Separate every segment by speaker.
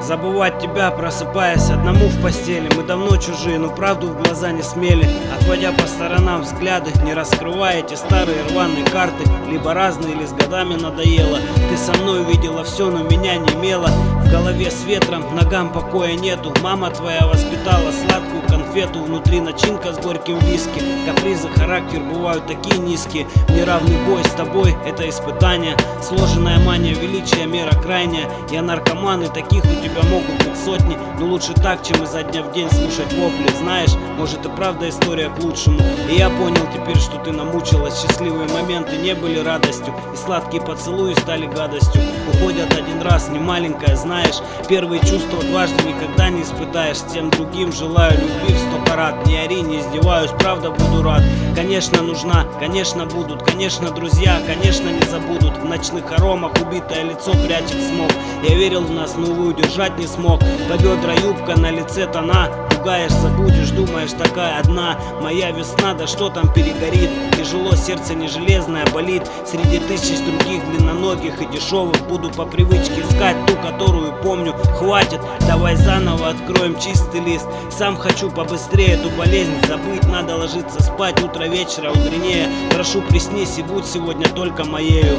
Speaker 1: Забывать тебя, просыпаясь одному в постели. Мы давно чужие, но правду в глаза не смели. Отводя по сторонам взгляды, не раскрывая эти старые рваные карты. Либо разные, или с годами надоело. Ты со мной увидела все, но меня не имела. В голове с ветром, ногам покоя нету. Мама твоя воспитала сладкую конфету. Внутри начинка с горьким виски. Капризы, характер бывают такие низкие. Неравный бой с тобой, это испытание. Сложенная мания величия, мера крайняя. Я наркоман, и таких у тебя могут быть сотни. Но лучше так, чем изо дня в день слушать вопли. Знаешь, может и правда история к лучшему. И я понял теперь, что ты намучилась. Счастливые моменты не были радостью, и сладкие поцелуи стали гадостью. Уходят один раз, не маленькая, знаешь. Первые чувства дважды никогда не испытаешь. Тем другим желаю любви в 100 карат. Не ори, не издеваюсь, правда буду рад. Конечно нужна, конечно будут, конечно друзья, конечно не забудут. В ночных аромах убитое лицо прячет смог. Я верил в нас, но увы, удержать не смог. По бедра юбка, на лице тона. Пугаешь, забудешь, думаешь, такая одна. Моя весна, да что там перегорит. Тяжело, сердце не железное, болит. Среди тысяч других длинноногих и дешевых буду по привычке искать ту, которую помню. Хватит, давай заново откроем чистый лист. Сам хочу побыстрее эту болезнь забыть. Надо ложиться спать, утро вечера утреннее. Прошу, приснись и будь сегодня только моею.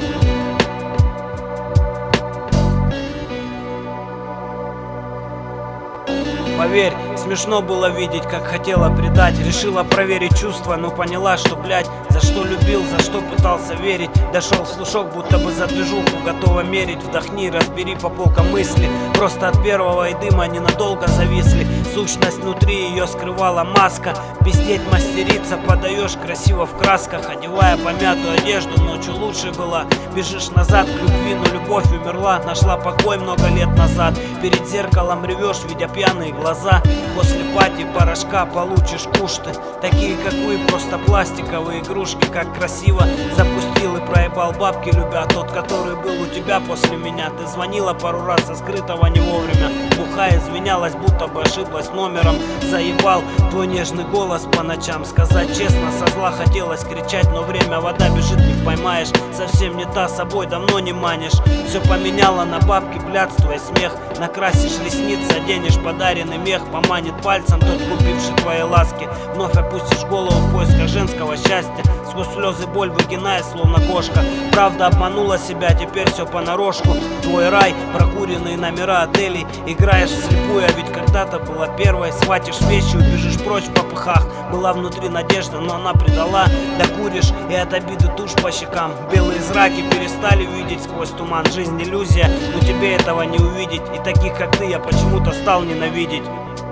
Speaker 1: Поверь, смешно было видеть, как хотела предать. Решила проверить чувства, но поняла, что, блядь, за что любил, за что пытался верить. Дошел слушок, будто бы за движуху готова мерить. Вдохни, разбери по полкам мысли. Просто от первого и дыма ненадолго зависли. Сущность внутри ее скрывала маска. Пиздеть мастерица, подаешь красиво в красках. Одевая помятую одежду, ночью лучше была. Бежишь назад к любви, но любовь умерла. Нашла покой много лет назад. Перед зеркалом ревешь, видя пьяные глаза. После пати порошка получишь кушты. Такие как вы, просто пластиковые игрушки. Как красиво запустил и проебал бабки, любя тот, который был у тебя после меня. Ты звонила пару раз со скрытого не вовремя. Бухая извинялась, будто бы ошиблась номером. Заебал твой нежный голос по ночам. Сказать честно, со зла хотелось кричать, но время, вода бежит, не поймаешь. Совсем не та, собой давно не манишь. Все поменяла на бабки, блядство и смех. Накрасишь ресницы, оденешь подаренный мех. Поманит пальцем тот, купивший твои ласки. Вновь опустишь голову в поисках женского счастья. Сквозь слезы боль выгиная, словно кошка. Правда обманула себя, теперь все понарошку. Твой рай, прокуренные номера отелей. Играешь вслепую, а ведь когда-то была первой. Схватишь вещи, убежишь прочь в попыхах. Была внутри надежда, но она предала. Докуришь, и от обиды тушь по щекам. Белые зраки перестали видеть сквозь туман. Жизнь иллюзия, но тебе этого не увидеть. И таких как ты я почему-то стал ненавидеть.